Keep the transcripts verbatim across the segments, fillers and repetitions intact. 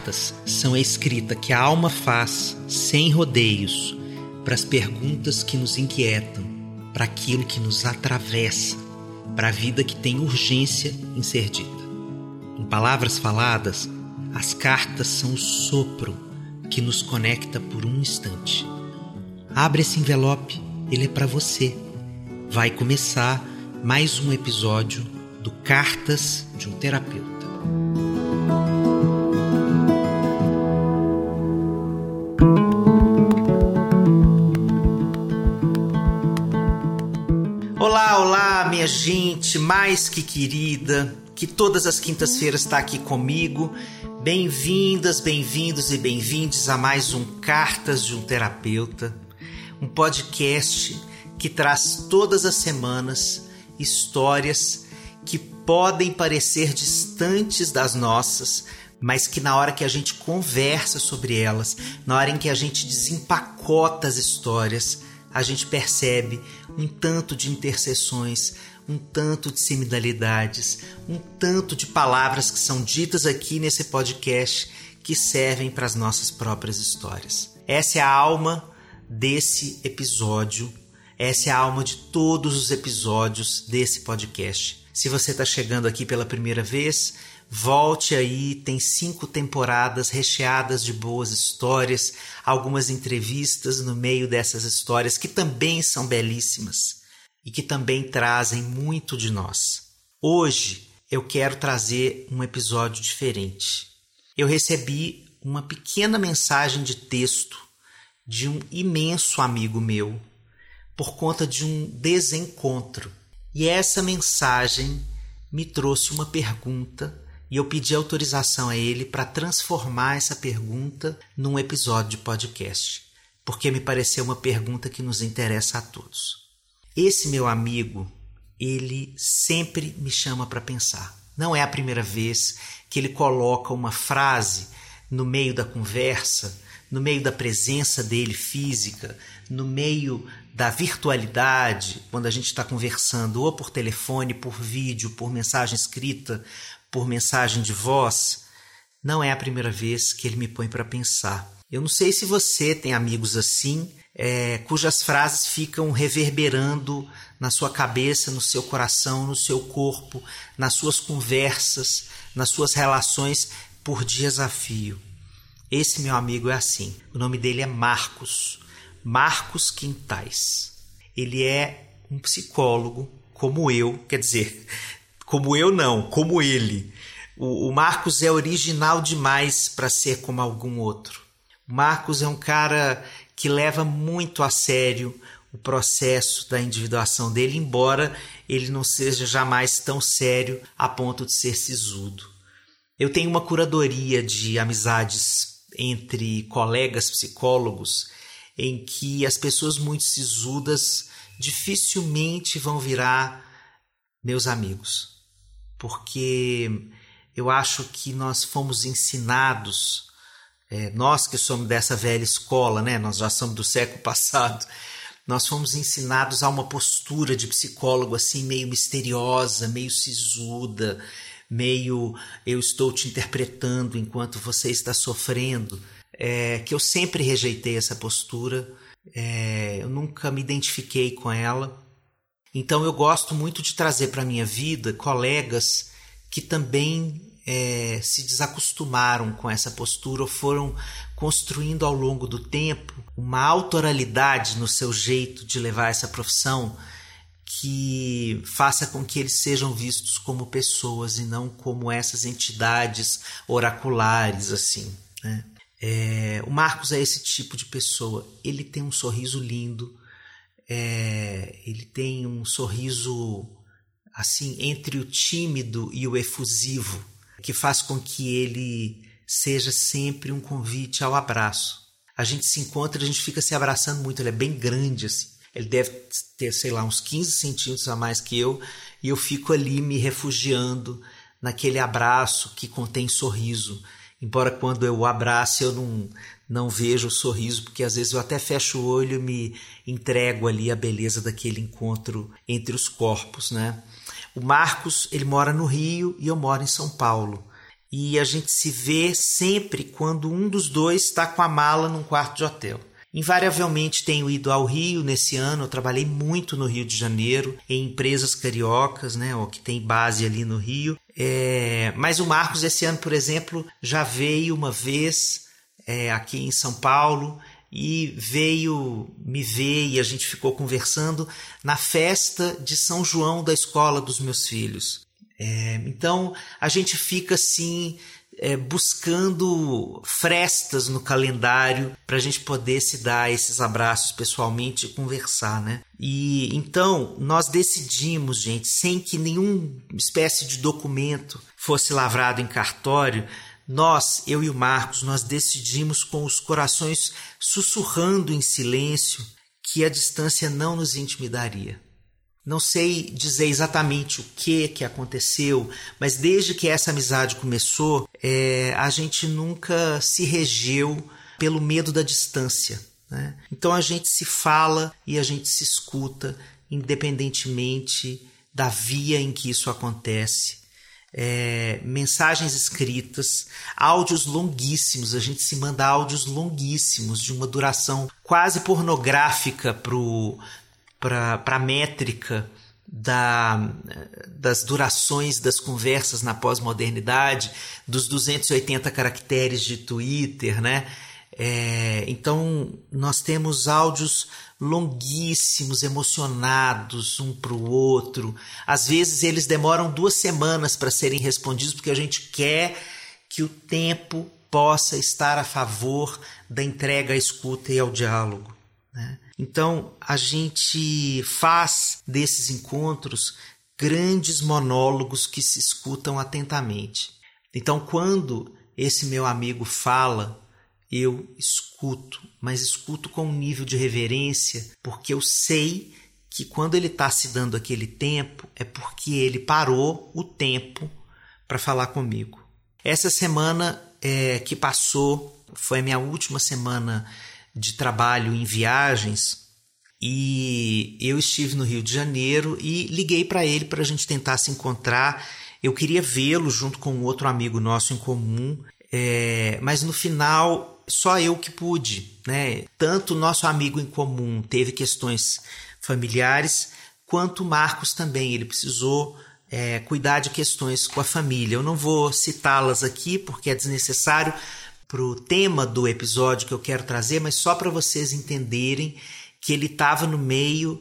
cartas são a escrita que a alma faz, sem rodeios, para as perguntas que nos inquietam, para aquilo que nos atravessa, para a vida que tem urgência em ser dita. Em palavras faladas, as cartas são o sopro que nos conecta por um instante. Abre esse envelope, ele é para você. Vai começar mais um episódio do Cartas de um Terapeuta. Olá, olá, minha gente mais que querida, que todas as quintas-feiras está aqui comigo. Bem-vindas, bem-vindos e bem-vindes a mais um Cartas de um Terapeuta, um podcast que traz todas as semanas histórias que podem parecer distantes das nossas, mas que na hora que a gente conversa sobre elas, na hora em que a gente desempacota as histórias, a gente percebe um tanto de interseções, um tanto de similaridades, um tanto de palavras que são ditas aqui nesse podcast que servem para as nossas próprias histórias. Essa é a alma desse episódio, essa é a alma de todos os episódios desse podcast. Se você está chegando aqui pela primeira vez, volte aí, tem cinco temporadas recheadas de boas histórias, algumas entrevistas no meio dessas histórias que também são belíssimas e que também trazem muito de nós. Hoje eu quero trazer um episódio diferente. Eu recebi uma pequena mensagem de texto de um imenso amigo meu por conta de um desencontro. E essa mensagem me trouxe uma pergunta e eu pedi autorização a ele para transformar essa pergunta num episódio de podcast, porque me pareceu uma pergunta que nos interessa a todos. Esse meu amigo, ele sempre me chama para pensar. Não é a primeira vez que ele coloca uma frase no meio da conversa, no meio da presença dele física, no meio da virtualidade, quando a gente está conversando ou por telefone, por vídeo, por mensagem escrita, por mensagem de voz. Não é a primeira vez que ele me põe para pensar. Eu não sei se você tem amigos assim, é, cujas frases ficam reverberando na sua cabeça, no seu coração, no seu corpo, nas suas conversas, nas suas relações por dias a fio. Esse meu amigo é assim. O nome dele é Marcos. Marcos Quintais. Ele é um psicólogo como eu, quer dizer, como eu não, como ele. O, o Marcos é original demais para ser como algum outro. O Marcos é um cara que leva muito a sério o processo da individuação dele, embora ele não seja jamais tão sério a ponto de ser sisudo. Eu tenho uma curadoria de amizades entre colegas psicólogos em que as pessoas muito sisudas dificilmente vão virar meus amigos, porque eu acho que nós fomos ensinados, é, nós que somos dessa velha escola, né? Nós já somos do século passado, nós fomos ensinados a uma postura de psicólogo assim meio misteriosa, meio sisuda, meio eu estou te interpretando enquanto você está sofrendo, é, que eu sempre rejeitei essa postura, é, eu nunca me identifiquei com ela. Então eu gosto muito de trazer para a minha vida colegas que também é, se desacostumaram com essa postura ou foram construindo ao longo do tempo uma autoralidade no seu jeito de levar essa profissão que faça com que eles sejam vistos como pessoas e não como essas entidades oraculares, assim, né? É, o Marcos é esse tipo de pessoa. Ele tem um sorriso lindo, é, ele tem um sorriso assim entre o tímido e o efusivo, que faz com que ele seja sempre um convite ao abraço. A gente se encontra, a gente fica se abraçando muito, ele é bem grande assim. Ele deve ter, sei lá, uns quinze centímetros a mais que eu, e eu fico ali me refugiando naquele abraço que contém sorriso. Embora quando eu o abraço eu não, não vejo o sorriso, porque às vezes eu até fecho o olho e me entrego ali à beleza daquele encontro entre os corpos, né? O Marcos, ele mora no Rio e eu moro em São Paulo. E a gente se vê sempre quando um dos dois está com a mala num quarto de hotel. Invariavelmente tenho ido ao Rio nesse ano, eu trabalhei muito no Rio de Janeiro, em empresas cariocas, né, ou que tem base ali no Rio. É, mas o Marcos esse ano, por exemplo, já veio uma vez é, aqui em São Paulo e veio me ver e a gente ficou conversando na festa de São João da escola dos meus filhos. É, então a gente fica assim... É, buscando frestas no calendário para a gente poder se dar esses abraços pessoalmente e conversar, né? E então nós decidimos, gente, sem que nenhuma espécie de documento fosse lavrado em cartório, nós, eu e o Marcos, nós decidimos com os corações sussurrando em silêncio que a distância não nos intimidaria. Não sei dizer exatamente o que que aconteceu, mas desde que essa amizade começou, é, a gente nunca se regeu pelo medo da distância, né? Então a gente se fala e a gente se escuta, independentemente da via em que isso acontece. É, mensagens escritas, áudios longuíssimos, a gente se manda áudios longuíssimos, de uma duração quase pornográfica pro para a métrica da, das durações das conversas na pós-modernidade, dos duzentos e oitenta caracteres de Twitter, né? É, então, nós temos áudios longuíssimos, emocionados um para o outro. Às vezes, eles demoram duas semanas para serem respondidos, porque a gente quer que o tempo possa estar a favor da entrega à escuta e ao diálogo, né? Então, a gente faz desses encontros grandes monólogos que se escutam atentamente. Então, quando esse meu amigo fala, eu escuto, mas escuto com um nível de reverência, porque eu sei que quando ele está se dando aquele tempo, é porque ele parou o tempo para falar comigo. Essa semana é, que passou foi a minha última semana de trabalho em viagens e eu estive no Rio de Janeiro e liguei para ele para a gente tentar se encontrar. Eu queria vê-lo junto com outro amigo nosso em comum, é, mas no final só eu que pude, né? Tanto o nosso amigo em comum teve questões familiares, quanto o Marcos também. Ele precisou é, cuidar de questões com a família. Eu não vou citá-las aqui porque é desnecessário para o tema do episódio que eu quero trazer, mas só para vocês entenderem que ele estava no meio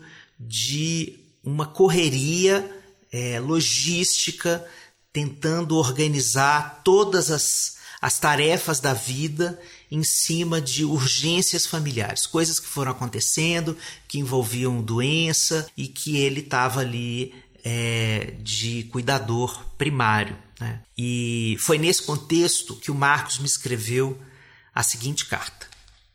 de uma correria é, logística, tentando organizar todas as, as tarefas da vida em cima de urgências familiares, coisas que foram acontecendo, que envolviam doença e que ele estava ali é, de cuidador primário, né? E foi nesse contexto que o Marcos me escreveu a seguinte carta.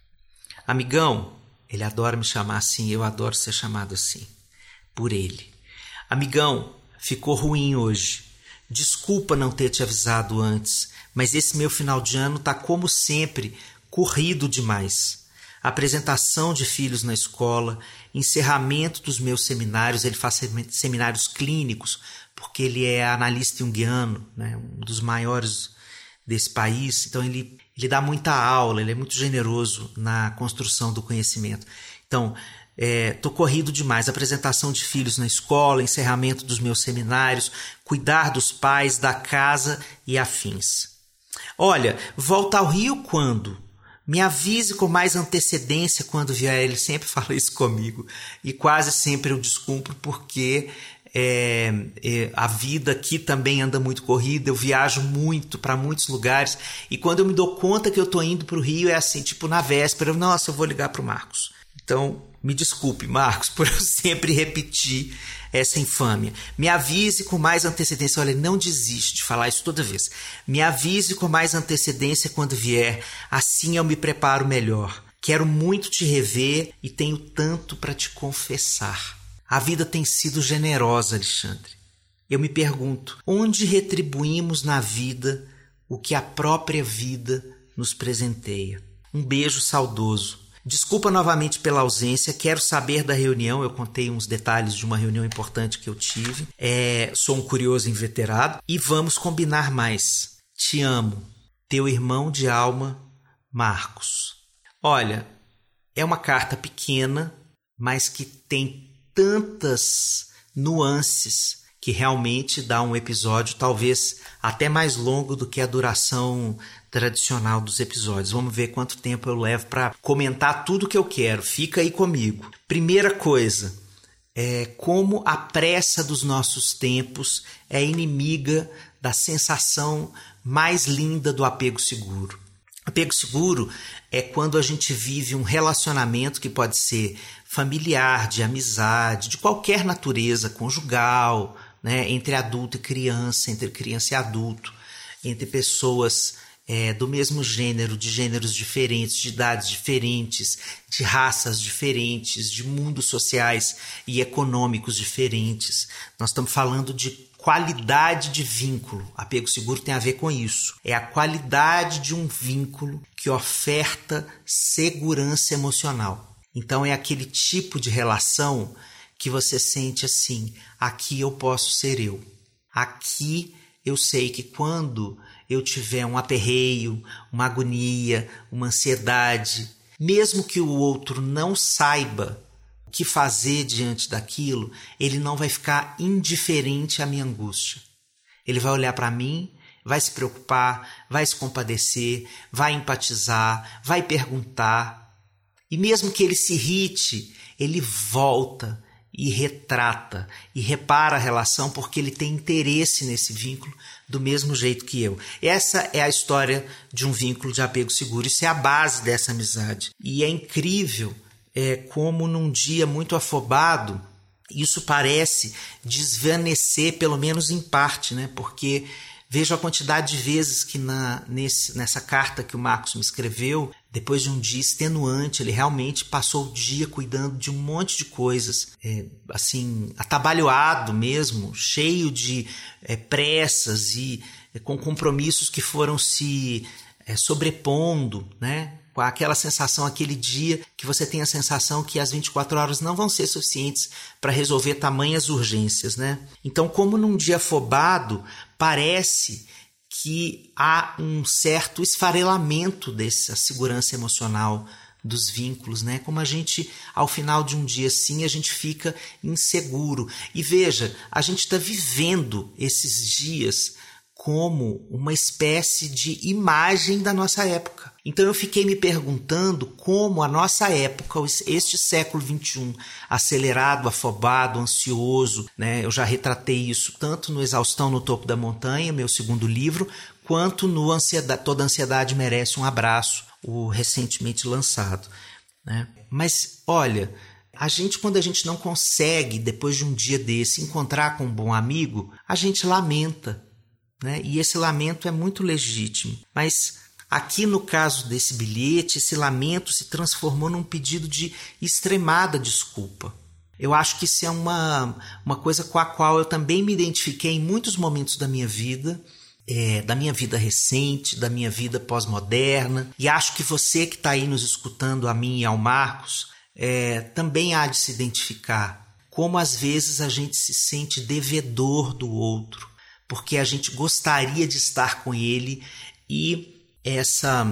Amigão, ele adora me chamar assim, eu adoro ser chamado assim, por ele. Amigão, ficou ruim hoje. Desculpa não ter te avisado antes, mas esse meu final de ano tá como sempre, corrido demais. Apresentação de filhos na escola, encerramento dos meus seminários, ele faz seminários clínicos, porque ele é analista junguiano, né, um dos maiores desse país, então ele, ele dá muita aula, ele é muito generoso na construção do conhecimento. Então, estou é, corrido demais, apresentação de filhos na escola, encerramento dos meus seminários, cuidar dos pais, da casa e afins. Olha, volta ao Rio quando? Me avise com mais antecedência quando vier. Ele sempre fala isso comigo e quase sempre eu descumpro porque é, é, a vida aqui também anda muito corrida, eu viajo muito para muitos lugares e quando eu me dou conta que eu estou indo para o Rio é assim, tipo na véspera, nossa, eu vou ligar para o Marcos. Então, me desculpe, Marcos, por eu sempre repetir essa infâmia. Me avise com mais antecedência. Olha, não desiste de falar isso toda vez. Me avise com mais antecedência quando vier. Assim eu me preparo melhor. Quero muito te rever e tenho tanto para te confessar. A vida tem sido generosa, Alexandre. Eu me pergunto, onde retribuímos na vida o que a própria vida nos presenteia? Um beijo saudoso. Desculpa novamente pela ausência, quero saber da reunião, eu contei uns detalhes de uma reunião importante que eu tive, é, sou um curioso inveterado e vamos combinar mais. Te amo, teu irmão de alma, Marcos. Olha, é uma carta pequena, mas que tem tantas nuances que realmente dá um episódio talvez até mais longo do que a duração tradicional dos episódios. Vamos ver quanto tempo eu levo para comentar tudo que eu quero. Fica aí comigo. Primeira coisa, é como a pressa dos nossos tempos é inimiga da sensação mais linda do apego seguro. Apego seguro é quando a gente vive um relacionamento que pode ser familiar, de amizade, de qualquer natureza, conjugal, né, entre adulto e criança, entre criança e adulto, entre pessoas é, do mesmo gênero, de gêneros diferentes, de idades diferentes, de raças diferentes, de mundos sociais e econômicos diferentes. Nós estamos falando de qualidade de vínculo. Apego seguro tem a ver com isso. É a qualidade de um vínculo que oferta segurança emocional. Então é aquele tipo de relação que você sente assim, aqui eu posso ser eu. Aqui eu sei que quando eu tiver um aperreio, uma agonia, uma ansiedade, mesmo que o outro não saiba o que fazer diante daquilo, ele não vai ficar indiferente à minha angústia. Ele vai olhar para mim, vai se preocupar, vai se compadecer, vai empatizar, vai perguntar. E mesmo que ele se irrite, ele volta e retrata e repara a relação porque ele tem interesse nesse vínculo do mesmo jeito que eu. Essa é a história de um vínculo de apego seguro. Isso é a base dessa amizade. E é incrível é, como num dia muito afobado isso parece desvanecer, pelo menos em parte, né? Porque vejo a quantidade de vezes que na, nesse, nessa carta que o Marcos me escreveu, depois de um dia extenuante, ele realmente passou o dia cuidando de um monte de coisas, é, assim, atabalhoado mesmo, cheio de é, pressas e é, com compromissos que foram se é, sobrepondo, né? Com aquela sensação, aquele dia que você tem a sensação que as vinte e quatro horas não vão ser suficientes para resolver tamanhas urgências, né? Então, como num dia afobado, parece que há um certo esfarelamento dessa segurança emocional dos vínculos, né? Como a gente, ao final de um dia assim, a gente fica inseguro. E veja, a gente está vivendo esses dias como uma espécie de imagem da nossa época. Então eu fiquei me perguntando como a nossa época, este século vinte e um, acelerado, afobado, ansioso, né? Eu já retratei isso tanto no Exaustão no Topo da Montanha, meu segundo livro, quanto no Ansiedade, Toda Ansiedade Merece um Abraço, o recentemente lançado, né? Mas olha, a gente, quando a gente não consegue, depois de um dia desse, encontrar com um bom amigo, a gente lamenta, né? E esse lamento é muito legítimo, mas aqui no caso desse bilhete, esse lamento se transformou num pedido de extremada desculpa. Eu acho que isso é uma, uma coisa com a qual eu também me identifiquei em muitos momentos da minha vida, é, da minha vida recente, da minha vida pós-moderna, e acho que você que está aí nos escutando, a mim e ao Marcos, é, também há de se identificar como às vezes a gente se sente devedor do outro, porque a gente gostaria de estar com ele e essa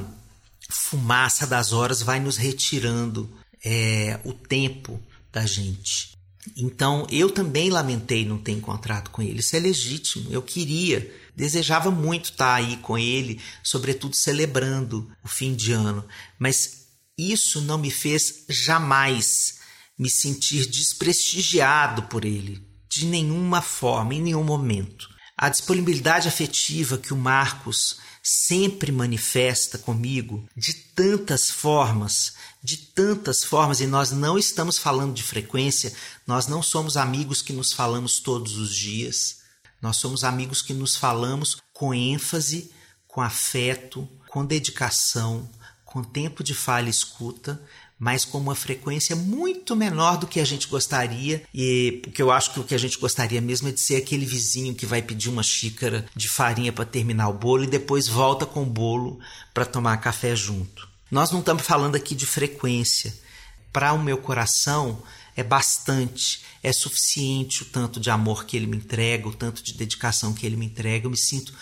fumaça das horas vai nos retirando é, o tempo da gente. Então eu também lamentei não ter encontrado com ele. Isso é legítimo. Eu queria, desejava muito estar aí com ele, sobretudo celebrando o fim de ano. Mas isso não me fez jamais me sentir desprestigiado por ele, de nenhuma forma, em nenhum momento. A disponibilidade afetiva que o Marcos sempre manifesta comigo de tantas formas, de tantas formas, e nós não estamos falando de frequência, nós não somos amigos que nos falamos todos os dias, nós somos amigos que nos falamos com ênfase, com afeto, com dedicação, com tempo de fala e escuta, mas com uma frequência muito menor do que a gente gostaria, e porque eu acho que o que a gente gostaria mesmo é de ser aquele vizinho que vai pedir uma xícara de farinha para terminar o bolo e depois volta com o bolo para tomar café junto. Nós não estamos falando aqui de frequência. Para o meu coração é bastante, é suficiente o tanto de amor que ele me entrega, o tanto de dedicação que ele me entrega. Eu me sinto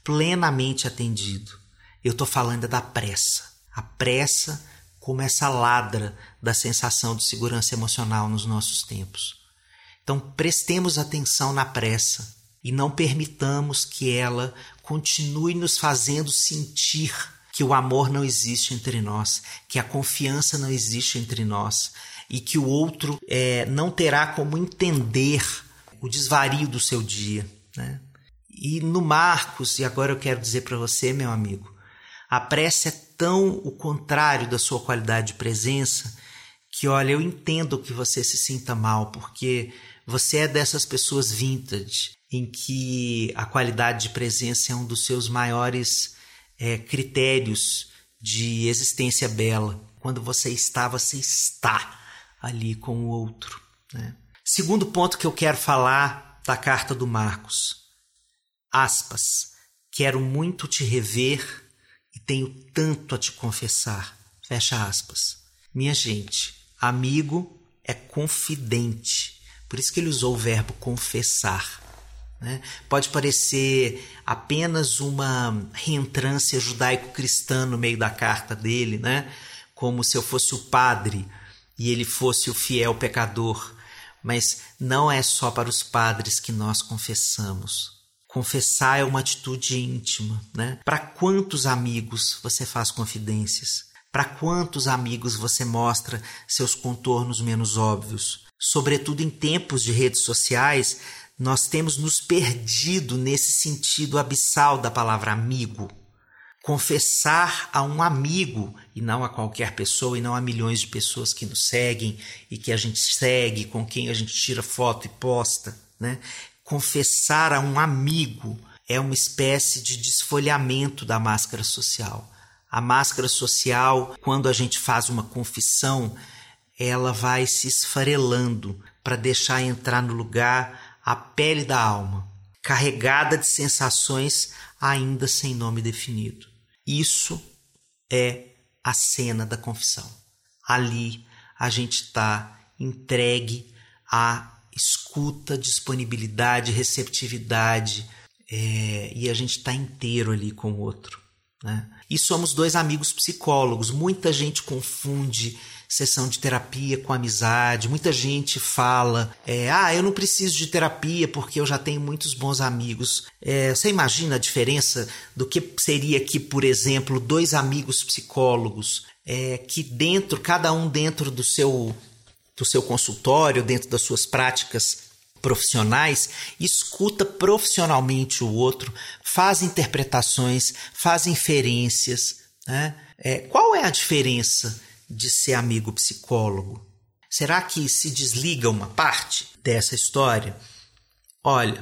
plenamente atendido. Eu estou falando da pressa. A pressa como essa ladra da sensação de segurança emocional nos nossos tempos. Então, prestemos atenção na pressa e não permitamos que ela continue nos fazendo sentir que o amor não existe entre nós, que a confiança não existe entre nós e que o outro é, não terá como entender o desvario do seu dia, né? E no Marcos, e agora eu quero dizer para você, meu amigo, a pressa é tão o contrário da sua qualidade de presença que, olha, eu entendo que você se sinta mal, porque você é dessas pessoas vintage em que a qualidade de presença é um dos seus maiores é, critérios de existência bela. Quando você está, você está ali com o outro, né? Segundo ponto que eu quero falar da carta do Marcos. Aspas. Quero muito te rever e tenho tanto a te confessar. Fecha aspas. Minha gente, amigo é confidente. Por isso que ele usou o verbo confessar, né? Pode parecer apenas uma reentrância judaico-cristã no meio da carta dele, né? Como se eu fosse o padre e ele fosse o fiel pecador. Mas não é só para os padres que nós confessamos. Confessar é uma atitude íntima, né? Para quantos amigos você faz confidências? Para quantos amigos você mostra seus contornos menos óbvios? Sobretudo em tempos de redes sociais, nós temos nos perdido nesse sentido abissal da palavra amigo. Confessar a um amigo, e não a qualquer pessoa, e não a milhões de pessoas que nos seguem e que a gente segue, com quem a gente tira foto e posta, né? Confessar a um amigo é uma espécie de desfolhamento da máscara social. A máscara social, quando a gente faz uma confissão, ela vai se esfarelando para deixar entrar no lugar a pele da alma, carregada de sensações ainda sem nome definido. Isso é a cena da confissão. Ali a gente está entregue à escuta, disponibilidade, receptividade, é, e a gente está inteiro ali com o outro, né? E somos dois amigos psicólogos. Muita gente confunde sessão de terapia com amizade. Muita gente fala, é, ah, eu não preciso de terapia porque eu já tenho muitos bons amigos. É, você imagina a diferença do que seria aqui, por exemplo, dois amigos psicólogos, é, que dentro, cada um dentro do seu, do seu consultório, dentro das suas práticas profissionais, escuta profissionalmente o outro, faz interpretações, faz inferências, né? É, qual é a diferença de ser amigo psicólogo? Será que se desliga uma parte dessa história? Olha,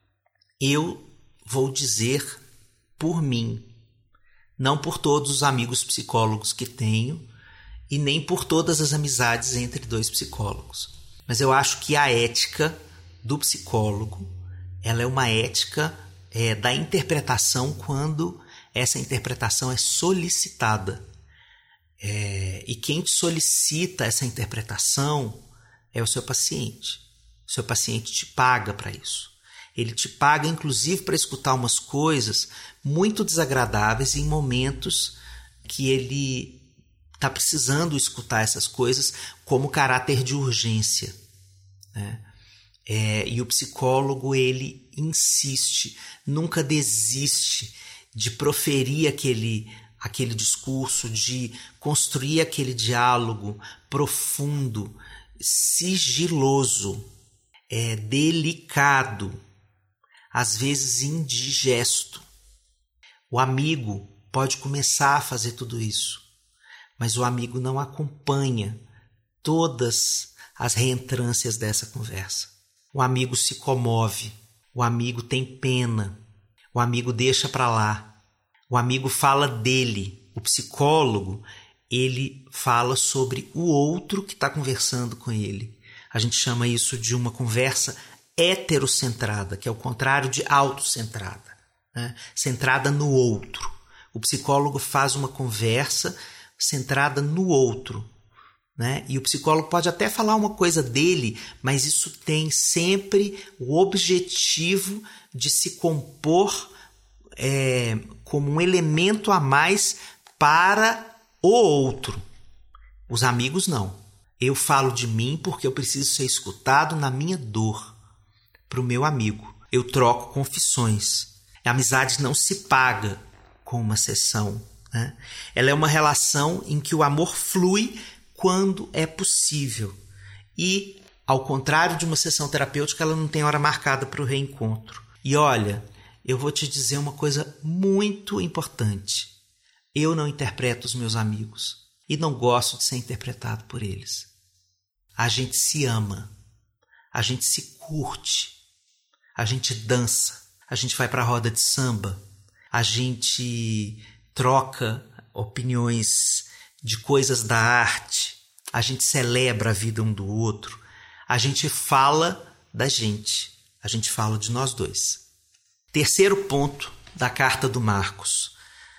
eu vou dizer por mim, não por todos os amigos psicólogos que tenho e nem por todas as amizades entre dois psicólogos, mas eu acho que a ética do psicólogo, ela é uma ética é, da interpretação quando essa interpretação é solicitada. É, e quem te solicita essa interpretação é o seu paciente. O seu paciente te paga para isso. Ele te paga, inclusive, para escutar umas coisas muito desagradáveis em momentos que ele está precisando escutar essas coisas como caráter de urgência, né? É, e o psicólogo, ele insiste, nunca desiste de proferir aquele, aquele discurso, de construir aquele diálogo profundo, sigiloso, é, delicado, às vezes indigesto. O amigo pode começar a fazer tudo isso, mas o amigo não acompanha todas as reentrâncias dessa conversa. O amigo se comove, o amigo tem pena, o amigo deixa para lá, o amigo fala dele. O psicólogo, ele fala sobre o outro que está conversando com ele. A gente chama isso de uma conversa heterocentrada, que é o contrário de autocentrada, né? Centrada no outro. O psicólogo faz uma conversa centrada no outro, né? E o psicólogo pode até falar uma coisa dele, mas isso tem sempre o objetivo de se compor é, como um elemento a mais para o outro. Os amigos não. Eu falo de mim porque eu preciso ser escutado na minha dor para o meu amigo. Eu troco confissões. A amizade não se paga com uma sessão, né? Ela é uma relação em que o amor flui quando é possível. E, ao contrário de uma sessão terapêutica, ela não tem hora marcada para o reencontro. E olha, eu vou te dizer uma coisa muito importante. Eu não interpreto os meus amigos e não gosto de ser interpretado por eles. A gente se ama, a gente se curte, a gente dança, a gente vai para a roda de samba, a gente troca opiniões de coisas da arte, a gente celebra a vida um do outro, a gente fala da gente, a gente fala de nós dois. Terceiro ponto da carta do Marcos,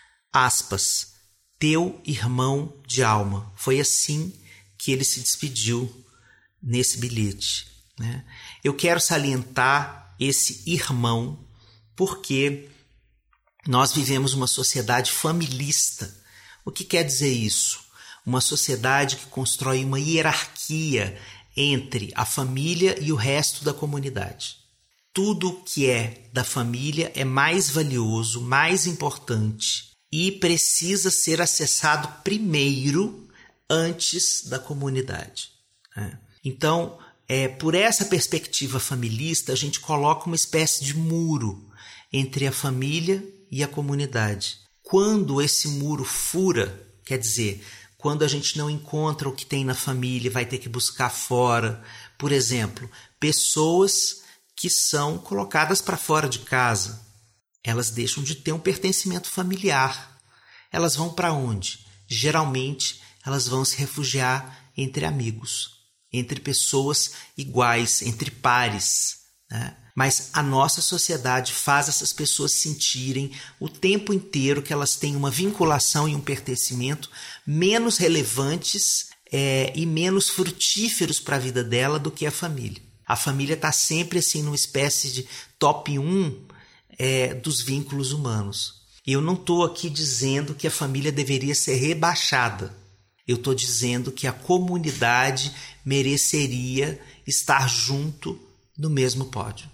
aspas, teu irmão de alma. Foi assim que ele se despediu nesse bilhete, né? Eu quero salientar esse irmão porque nós vivemos uma sociedade familista. O que quer dizer isso? Uma sociedade que constrói uma hierarquia entre a família e o resto da comunidade. Tudo que é da família é mais valioso, mais importante e precisa ser acessado primeiro antes da comunidade, né? Então, é, por essa perspectiva familista, a gente coloca uma espécie de muro entre a família e a comunidade. Quando esse muro fura, quer dizer, quando a gente não encontra o que tem na família, vai ter que buscar fora. Por exemplo, pessoas que são colocadas para fora de casa. Elas deixam de ter um pertencimento familiar. Elas vão para onde? Geralmente, elas vão se refugiar entre amigos, entre pessoas iguais, entre pares, né? Mas a nossa sociedade faz essas pessoas sentirem o tempo inteiro que elas têm uma vinculação e um pertencimento menos relevantes é, e menos frutíferos para a vida dela do que a família. A família está sempre assim numa espécie de top um é, dos vínculos humanos. E eu não estou aqui dizendo que a família deveria ser rebaixada. Eu estou dizendo que a comunidade mereceria estar junto no mesmo pódio.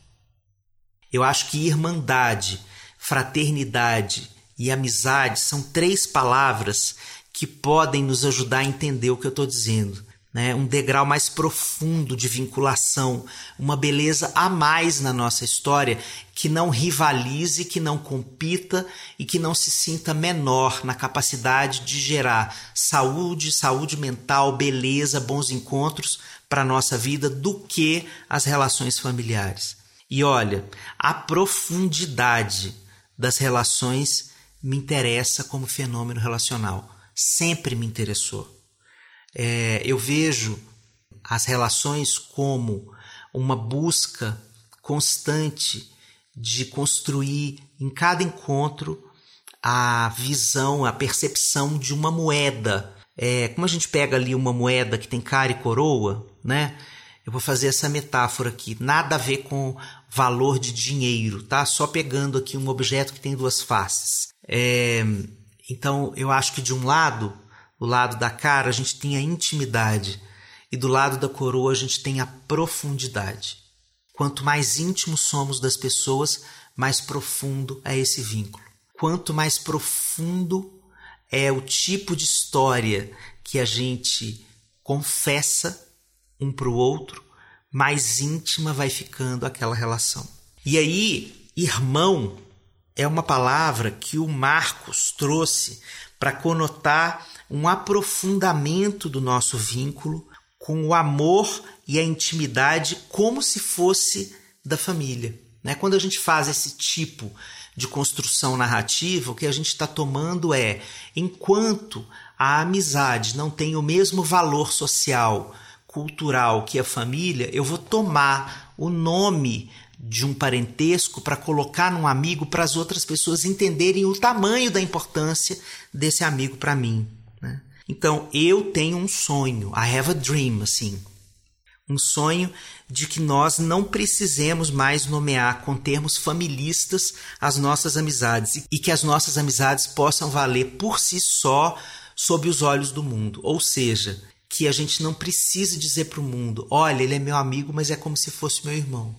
Eu acho que irmandade, fraternidade e amizade são três palavras que podem nos ajudar a entender o que eu estou dizendo, né? Um degrau mais profundo de vinculação, uma beleza a mais na nossa história que não rivalize, que não compita e que não se sinta menor na capacidade de gerar saúde, saúde mental, beleza, bons encontros para a nossa vida do que as relações familiares. E olha, a profundidade das relações me interessa como fenômeno relacional. Sempre me interessou. É, eu vejo as relações como uma busca constante de construir em cada encontro a visão, a percepção de uma moeda. É, como a gente pega ali uma moeda que tem cara e coroa, né? Eu vou fazer essa metáfora aqui, nada a ver com valor de dinheiro, tá? Só pegando aqui um objeto que tem duas faces. É, então, eu acho que de um lado, do lado da cara, a gente tem a intimidade e do lado da coroa a gente tem a profundidade. Quanto mais íntimos somos das pessoas, mais profundo é esse vínculo. Quanto mais profundo é o tipo de história que a gente confessa um para o outro, mais íntima vai ficando aquela relação. E aí, irmão é uma palavra que o Marcos trouxe para conotar um aprofundamento do nosso vínculo com o amor e a intimidade como se fosse da família, né? Quando a gente faz esse tipo de construção narrativa, o que a gente está tomando é, enquanto a amizade não tem o mesmo valor social, cultural que a família, eu vou tomar o nome de um parentesco para colocar num amigo para as outras pessoas entenderem o tamanho da importância desse amigo para mim, né? Então, eu tenho um sonho, I have a dream, assim. Um sonho de que nós não precisemos mais nomear com termos familistas as nossas amizades e que as nossas amizades possam valer por si só sob os olhos do mundo. Ou seja, que a gente não precise dizer para o mundo: olha, ele é meu amigo, mas é como se fosse meu irmão.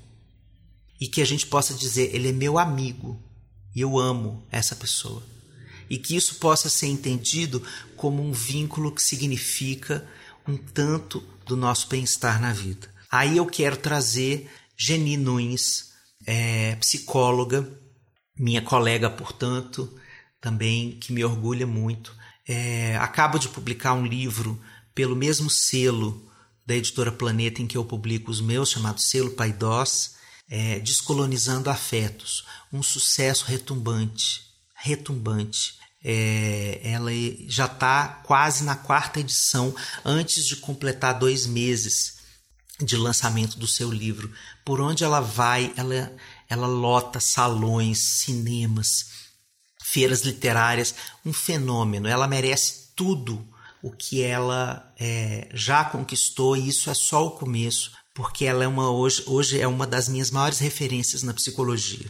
E que a gente possa dizer: ele é meu amigo e eu amo essa pessoa. E que isso possa ser entendido como um vínculo que significa um tanto do nosso bem-estar na vida. Aí eu quero trazer Geni Nunes, é, psicóloga, minha colega, portanto, também, que me orgulha muito. É, acabo de publicar um livro pelo mesmo selo da editora Planeta em que eu publico os meus, chamado Selo Paidós, é, Descolonizando Afetos, um sucesso retumbante, retumbante. É, ela já está quase na quarta edição, antes de completar dois meses de lançamento do seu livro. Por onde ela vai, ela, ela lota salões, cinemas, feiras literárias, um fenômeno. Ela merece tudo o que ela é, já conquistou, e isso é só o começo, porque ela é uma, hoje, hoje é uma das minhas maiores referências na psicologia.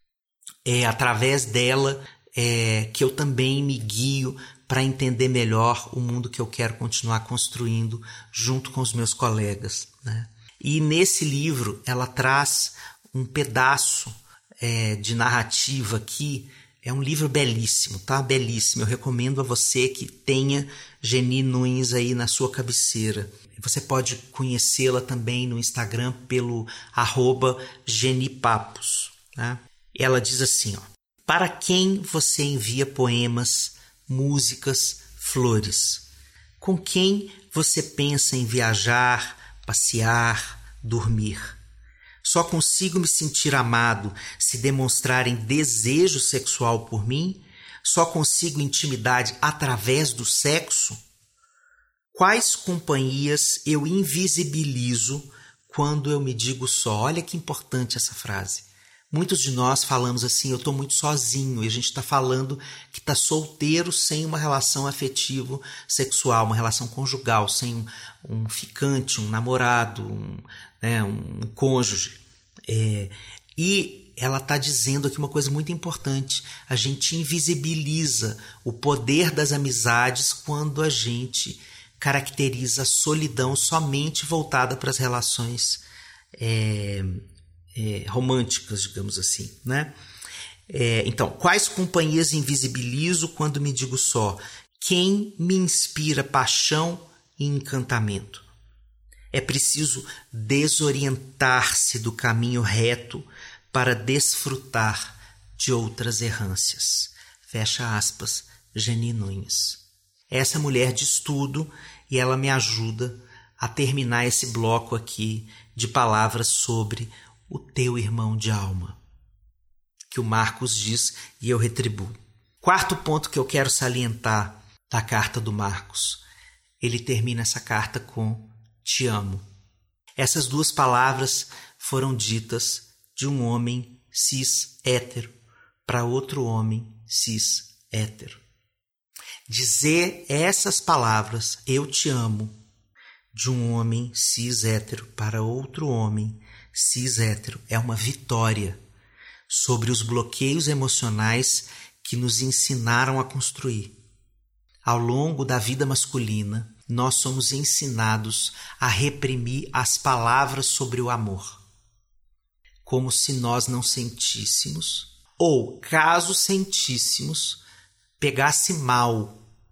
É através dela É, que eu também me guio para entender melhor o mundo que eu quero continuar construindo junto com os meus colegas, né? E nesse livro ela traz um pedaço é, de narrativa aqui. É um livro belíssimo, tá? Belíssimo. Eu recomendo a você que tenha Geni Nunes aí na sua cabeceira. Você pode conhecê-la também no Instagram pelo arroba genipapos, né? Ela diz assim, ó: para quem você envia poemas, músicas, flores? Com quem você pensa em viajar, passear, dormir? Só consigo me sentir amado se demonstrarem desejo sexual por mim? Só consigo intimidade através do sexo? Quais companhias eu invisibilizo quando eu me digo só? Olha que importante essa frase. Muitos de nós falamos assim: eu estou muito sozinho, e a gente está falando que está solteiro sem uma relação afetivo sexual, uma relação conjugal, sem um, um ficante, um namorado, um, né, um cônjuge. É, e ela está dizendo aqui uma coisa muito importante: a gente invisibiliza o poder das amizades quando a gente caracteriza a solidão somente voltada para as relações é, É, românticas, digamos assim, né? É, então, quais companhias invisibilizo quando me digo só? Quem me inspira paixão e encantamento? É preciso desorientar-se do caminho reto para desfrutar de outras errâncias. Fecha aspas, Geni Nunes. Essa mulher diz tudo e ela me ajuda a terminar esse bloco aqui de palavras sobre o teu irmão de alma, que o Marcos diz e eu retribuo. Quarto ponto que eu quero salientar da carta do Marcos. Ele termina essa carta com te amo. Essas duas palavras foram ditas de um homem cis hétero para outro homem cis hétero. Dizer essas palavras, eu te amo, de um homem cis hétero para outro homem cis hétero, é uma vitória sobre os bloqueios emocionais que nos ensinaram a construir. Ao longo da vida masculina, nós somos ensinados a reprimir as palavras sobre o amor, como se nós não sentíssemos, ou, caso sentíssemos, pegasse mal.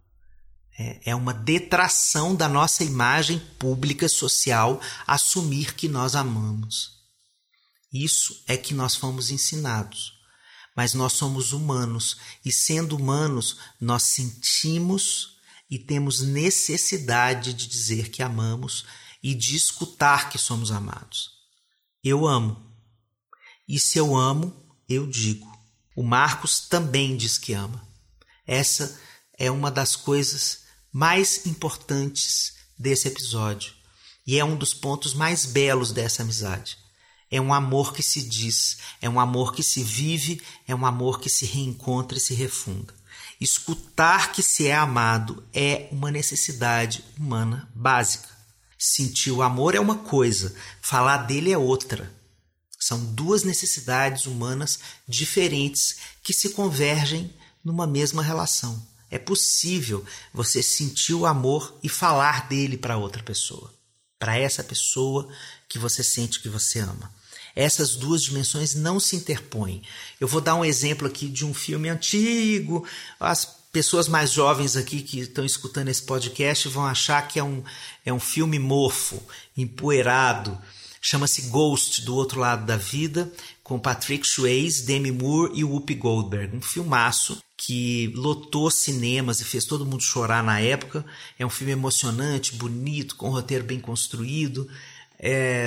É, é uma detração da nossa imagem pública social assumir que nós amamos. Isso é que nós fomos ensinados. Mas nós somos humanos, e sendo humanos, nós sentimos e temos necessidade de dizer que amamos e de escutar que somos amados. Eu amo. E se eu amo, eu digo. O Marcos também diz que ama. Essa é uma das coisas mais importantes desse episódio. E é um dos pontos mais belos dessa amizade. É um amor que se diz, é um amor que se vive, é um amor que se reencontra e se refunda. Escutar que se é amado é uma necessidade humana básica. Sentir o amor é uma coisa, falar dele é outra. São duas necessidades humanas diferentes que se convergem numa mesma relação. É possível você sentir o amor e falar dele para outra pessoa, para essa pessoa que você sente que você ama. Essas duas dimensões não se interpõem. Eu vou dar um exemplo aqui de um filme antigo. As pessoas mais jovens aqui que estão escutando esse podcast vão achar que é um, é um filme mofo, empoeirado. Chama-se Ghost, Do Outro Lado da Vida, com Patrick Swayze, Demi Moore e Whoopi Goldberg. Um filmaço que lotou cinemas e fez todo mundo chorar na época. É um filme emocionante, bonito, com um roteiro bem construído. É...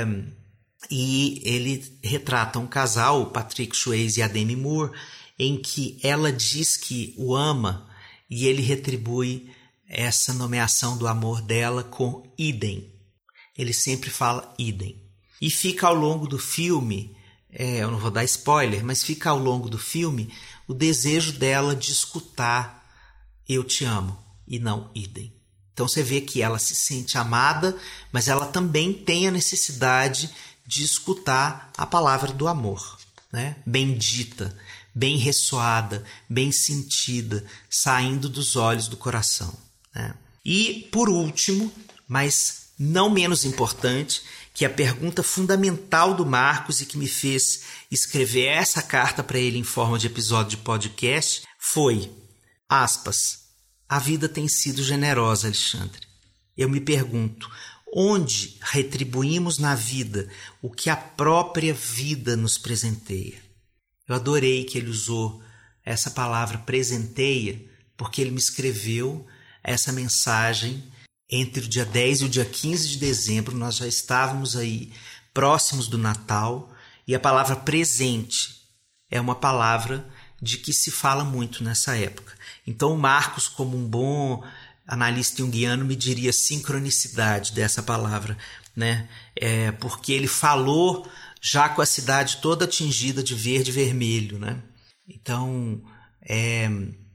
E ele retrata um casal, o Patrick Swayze e a Demi Moore, em que ela diz que o ama e ele retribui essa nomeação do amor dela com idem. Ele sempre fala idem. E fica ao longo do filme, é, eu não vou dar spoiler, mas fica ao longo do filme o desejo dela de escutar eu te amo e não idem. Então você vê que ela se sente amada, mas ela também tem a necessidade de escutar a palavra do amor, né? Bem dita, bem ressoada, bem sentida, saindo dos olhos do coração, né? E, por último, mas não menos importante, que a pergunta fundamental do Marcos e que me fez escrever essa carta para ele em forma de episódio de podcast foi, aspas, a vida tem sido generosa, Alexandre. Eu me pergunto, onde retribuímos na vida o que a própria vida nos presenteia? Eu adorei que ele usou essa palavra presenteia, porque ele me escreveu essa mensagem entre o dia dez e o dia quinze de dezembro. Nós já estávamos aí próximos do Natal, e a palavra presente é uma palavra de que se fala muito nessa época. Então o Marcos, como um bom analista junguiano, me diria sincronicidade dessa palavra, né? É, porque ele falou já com a cidade toda atingida de verde e vermelho, né? Então, é,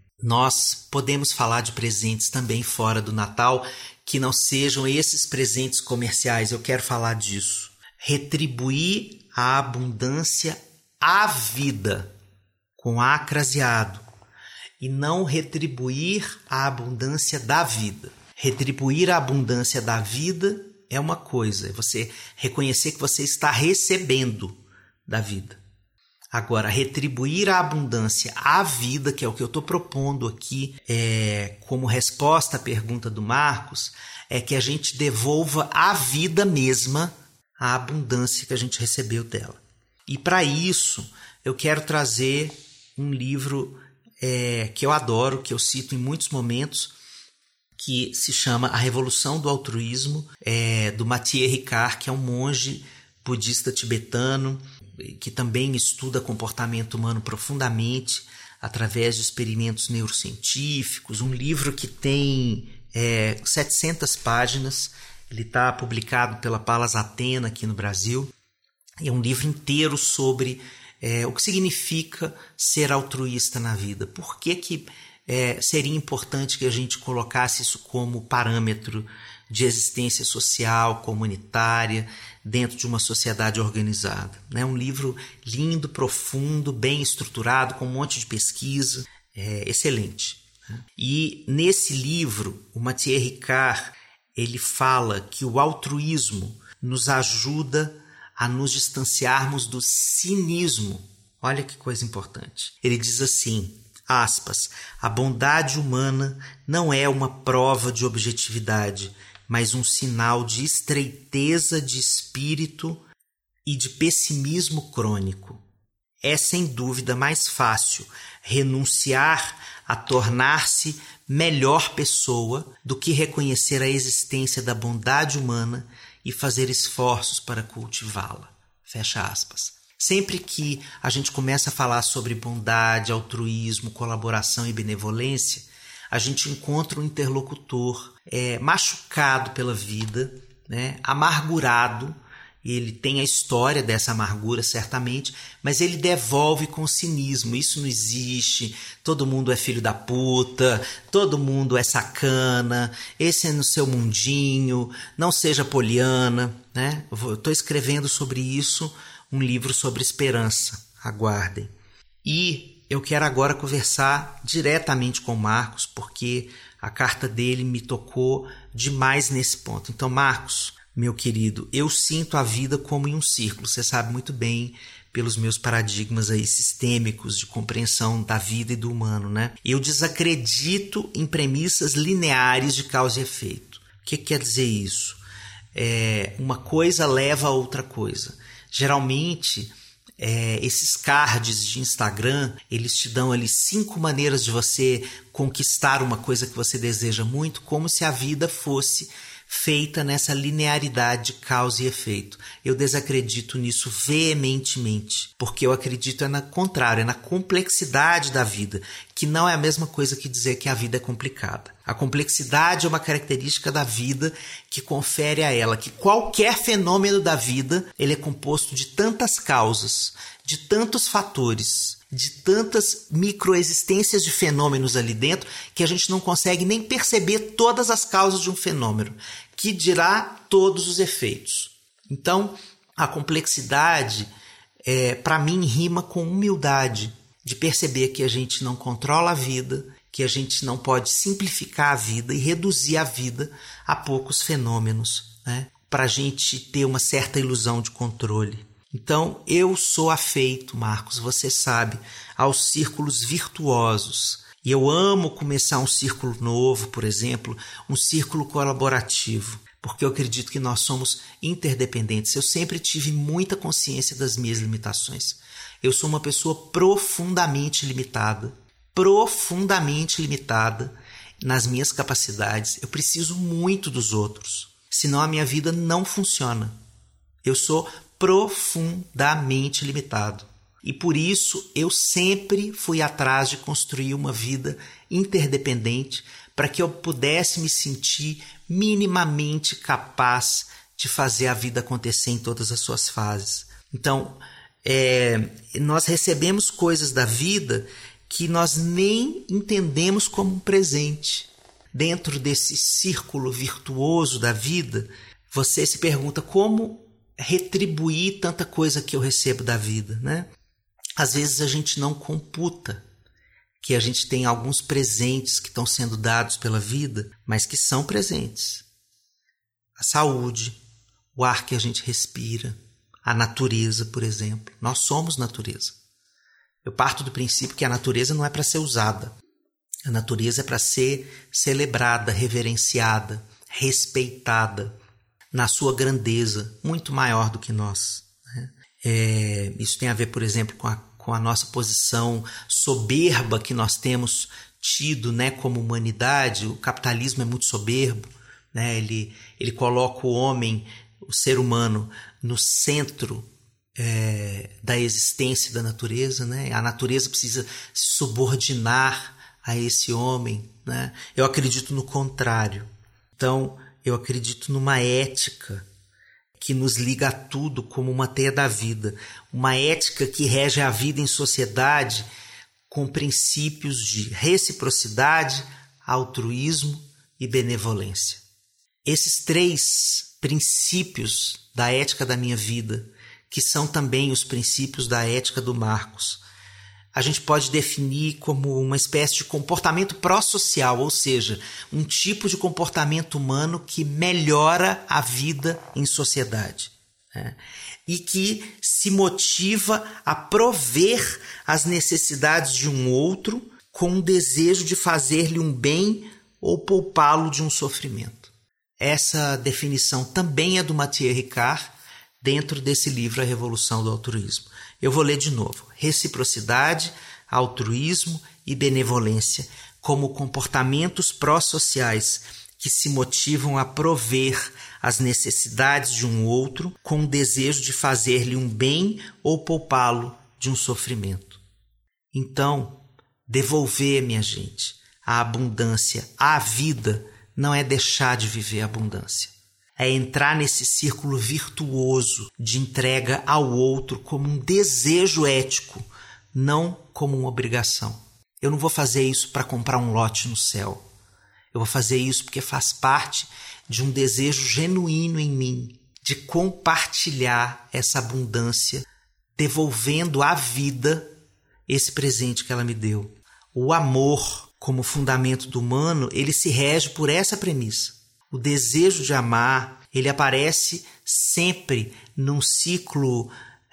nós podemos falar de presentes também fora do Natal, que não sejam esses presentes comerciais. Eu quero falar disso. Retribuir a abundância à vida, com A craseado, e não retribuir a abundância da vida. Retribuir a abundância da vida é uma coisa, é você reconhecer que você está recebendo da vida. Agora, retribuir a abundância à vida, que é o que eu estou propondo aqui é, como resposta à pergunta do Marcos, é que a gente devolva à vida mesma a abundância que a gente recebeu dela. E para isso, eu quero trazer um livro É, que eu adoro, que eu cito em muitos momentos, que se chama A Revolução do Altruísmo, é, do Matthieu Ricard, que é um monge budista tibetano, que também estuda comportamento humano profundamente, através de experimentos neurocientíficos. Um livro que tem é, setecentas páginas, ele está publicado pela Palas Atena aqui no Brasil. É um livro inteiro sobre É, o que significa ser altruísta na vida. Por que, que é, seria importante que a gente colocasse isso como parâmetro de existência social, comunitária, dentro de uma sociedade organizada? É um livro lindo, profundo, bem estruturado, com um monte de pesquisa, é, excelente. E nesse livro, o Matthieu Ricard, ele fala que o altruísmo nos ajuda a nos distanciarmos do cinismo. Olha que coisa importante. Ele diz assim, aspas, a bondade humana não é uma prova de objetividade, mas um sinal de estreiteza de espírito e de pessimismo crônico. É sem dúvida mais fácil renunciar a tornar-se melhor pessoa do que reconhecer a existência da bondade humana e fazer esforços para cultivá-la. Fecha aspas. Sempre que a gente começa a falar sobre bondade, altruísmo, colaboração e benevolência, a gente encontra um interlocutor é, machucado pela vida, né, amargurado, Ele tem a história dessa amargura, certamente, mas ele devolve com cinismo. Isso não existe, todo mundo é filho da puta, todo mundo é sacana, esse é no seu mundinho, não seja poliana, né? Eu estou escrevendo sobre isso, um livro sobre esperança, aguardem. E eu quero agora conversar diretamente com o Marcos, porque a carta dele me tocou demais nesse ponto. Então, Marcos, meu querido, eu sinto a vida como em um círculo. Você sabe muito bem pelos meus paradigmas aí sistêmicos de compreensão da vida e do humano, né? Eu desacredito em premissas lineares de causa e efeito. O que quer dizer isso? É, uma coisa leva a outra coisa. Geralmente, é, esses cards de Instagram, eles te dão ali cinco maneiras de você conquistar uma coisa que você deseja muito, como se a vida fosse feita nessa linearidade de causa e efeito. Eu desacredito nisso veementemente, porque eu acredito é na contrário, é na complexidade da vida, que não é a mesma coisa que dizer que a vida é complicada. A complexidade é uma característica da vida que confere a ela que qualquer fenômeno da vida, ele é composto de tantas causas, de tantos fatores, de tantas microexistências de fenômenos ali dentro, que a gente não consegue nem perceber todas as causas de um fenômeno, que dirá todos os efeitos. Então, a complexidade, é, para mim, rima com humildade, de perceber que a gente não controla a vida, que a gente não pode simplificar a vida e reduzir a vida a poucos fenômenos, né? Para a gente ter uma certa ilusão de controle. Então, eu sou afeito, Marcos, você sabe, aos círculos virtuosos. E eu amo começar um círculo novo, por exemplo, um círculo colaborativo, porque eu acredito que nós somos interdependentes. Eu sempre tive muita consciência das minhas limitações. Eu sou uma pessoa profundamente limitada, profundamente limitada nas minhas capacidades. Eu preciso muito dos outros, senão a minha vida não funciona. Eu sou profundamente limitado. E por isso eu sempre fui atrás de construir uma vida interdependente para que eu pudesse me sentir minimamente capaz de fazer a vida acontecer em todas as suas fases. Então, é, nós recebemos coisas da vida que nós nem entendemos como um presente. Dentro desse círculo virtuoso da vida, você se pergunta como retribuir tanta coisa que eu recebo da vida, né? Às vezes a gente não computa que a gente tem alguns presentes que estão sendo dados pela vida, mas que são presentes. A saúde, o ar que a gente respira, a natureza, por exemplo. Nós somos natureza. Eu parto do princípio que a natureza não é para ser usada. A natureza é para ser celebrada, reverenciada, respeitada na sua grandeza, muito maior do que nós. Né? É, isso tem a ver, por exemplo, com a, com a nossa posição soberba que nós temos tido, né, como humanidade. O capitalismo é muito soberbo, né? ele, ele coloca o homem, o ser humano, no centro é, da existência da natureza. Né? A natureza precisa se subordinar a esse homem. Né? Eu acredito no contrário. Então, eu acredito numa ética que nos liga a tudo como uma teia da vida. Uma ética que rege a vida em sociedade com princípios de reciprocidade, altruísmo e benevolência. Esses três princípios da ética da minha vida, que são também os princípios da ética do Marcos, a gente pode definir como uma espécie de comportamento pró-social, ou seja, um tipo de comportamento humano que melhora a vida em sociedade, né? E que se motiva a prover as necessidades de um outro com o desejo de fazer-lhe um bem ou poupá-lo de um sofrimento. Essa definição também é do Mathieu Ricard, dentro desse livro A Revolução do Altruísmo. Eu vou ler de novo. Reciprocidade, altruísmo e benevolência como comportamentos pró-sociais que se motivam a prover as necessidades de um outro com o desejo de fazer-lhe um bem ou poupá-lo de um sofrimento. Então, devolver, minha gente, a abundância à vida não é deixar de viver a abundância. É entrar nesse círculo virtuoso de entrega ao outro como um desejo ético, não como uma obrigação. Eu não vou fazer isso para comprar um lote no céu. Eu vou fazer isso porque faz parte de um desejo genuíno em mim de compartilhar essa abundância, devolvendo à vida esse presente que ela me deu. O amor, como fundamento do humano, ele se rege por essa premissa. O desejo de amar, ele aparece sempre num ciclo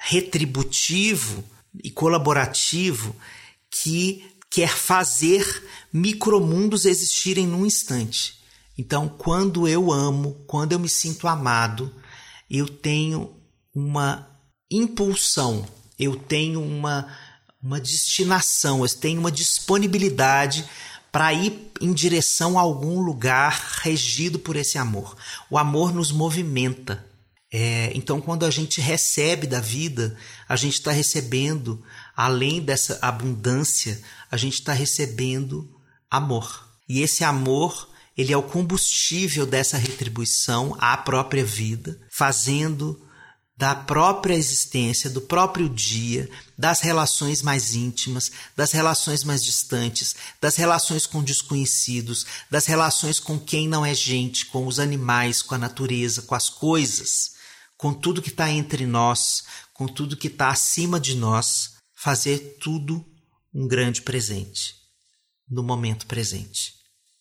retributivo e colaborativo que quer fazer micromundos existirem num instante. Então, quando eu amo, quando eu me sinto amado, eu tenho uma impulsão, eu tenho uma, uma destinação, eu tenho uma disponibilidade para ir em direção a algum lugar regido por esse amor. O amor nos movimenta. É, então, quando a gente recebe da vida, a gente está recebendo, além dessa abundância, a gente está recebendo amor. E esse amor, ele é o combustível dessa retribuição à própria vida, fazendo da própria existência, do próprio dia, das relações mais íntimas, das relações mais distantes, das relações com desconhecidos, das relações com quem não é gente, com os animais, com a natureza, com as coisas, com tudo que está entre nós, com tudo que está acima de nós, fazer tudo um grande presente, no momento presente,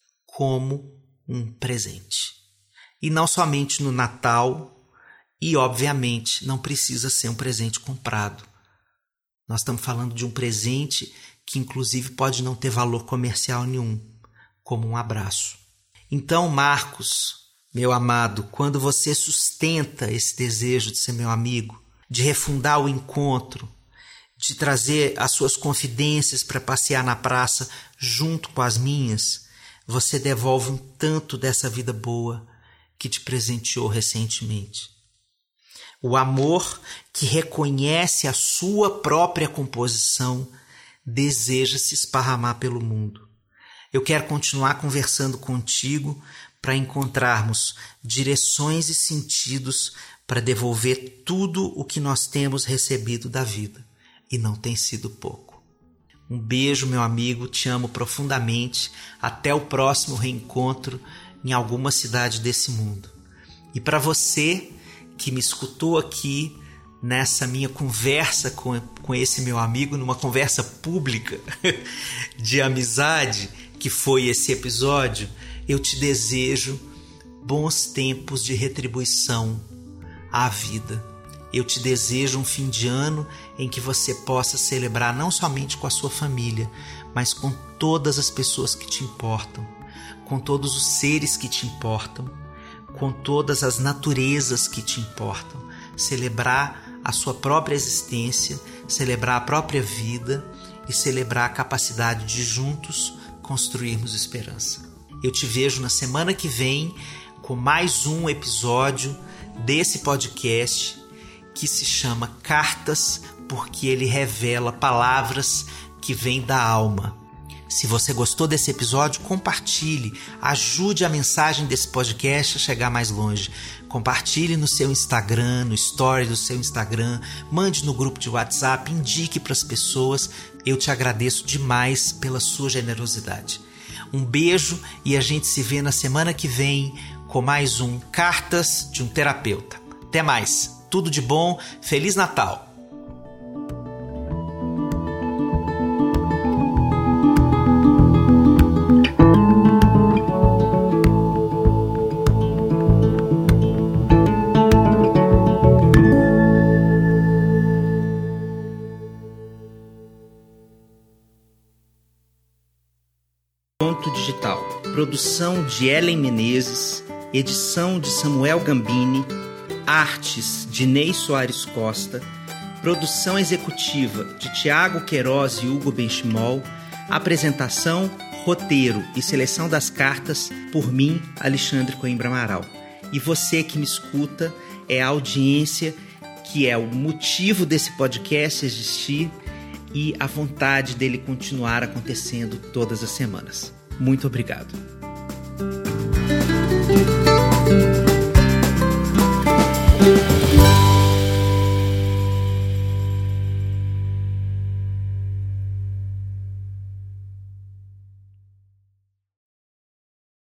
como um presente. E não somente no Natal, e obviamente não precisa ser um presente comprado. Nós estamos falando de um presente que inclusive pode não ter valor comercial nenhum, como um abraço. Então, Marcos, meu amado, quando você sustenta esse desejo de ser meu amigo, de refundar o encontro, de trazer as suas confidências para passear na praça junto com as minhas, você devolve um tanto dessa vida boa que te presenteou recentemente. O amor que reconhece a sua própria composição deseja se esparramar pelo mundo. Eu quero continuar conversando contigo para encontrarmos direções e sentidos para devolver tudo o que nós temos recebido da vida. E não tem sido pouco. Um beijo, meu amigo, te amo profundamente. Até o próximo reencontro em alguma cidade desse mundo. E para você que me escutou aqui nessa minha conversa com, com esse meu amigo, numa conversa pública de amizade, que foi esse episódio, eu te desejo bons tempos de retribuição à vida. Eu te desejo um fim de ano em que você possa celebrar não somente com a sua família, mas com todas as pessoas que te importam, com todos os seres que te importam, com todas as naturezas que te importam. Celebrar a sua própria existência, celebrar a própria vida e celebrar a capacidade de juntos construirmos esperança. Eu te vejo na semana que vem com mais um episódio desse podcast que se chama Cartas, porque ele revela palavras que vêm da alma. Se você gostou desse episódio, compartilhe, ajude a mensagem desse podcast a chegar mais longe. Compartilhe no seu Instagram, no story do seu Instagram, mande no grupo de WhatsApp, indique para as pessoas. Eu te agradeço demais pela sua generosidade. Um beijo e a gente se vê na semana que vem com mais um Cartas de um Terapeuta. Até mais, tudo de bom, Feliz Natal! Digital. Produção de Ellen Menezes, edição de Samuel Gambini, artes de Ney Soares Costa, produção executiva de Tiago Queiroz e Hugo Benchimol, apresentação, roteiro e seleção das cartas por mim, Alexandre Coimbra Amaral. E você que me escuta é a audiência que é o motivo desse podcast existir e a vontade dele continuar acontecendo todas as semanas. Muito obrigado.